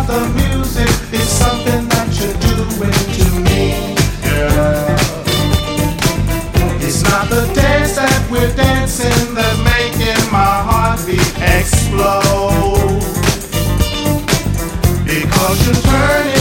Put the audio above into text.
the music is something that you're doing to me, girl. It's not the dance that we're dancing that's making my heartbeat explode. Because you're turning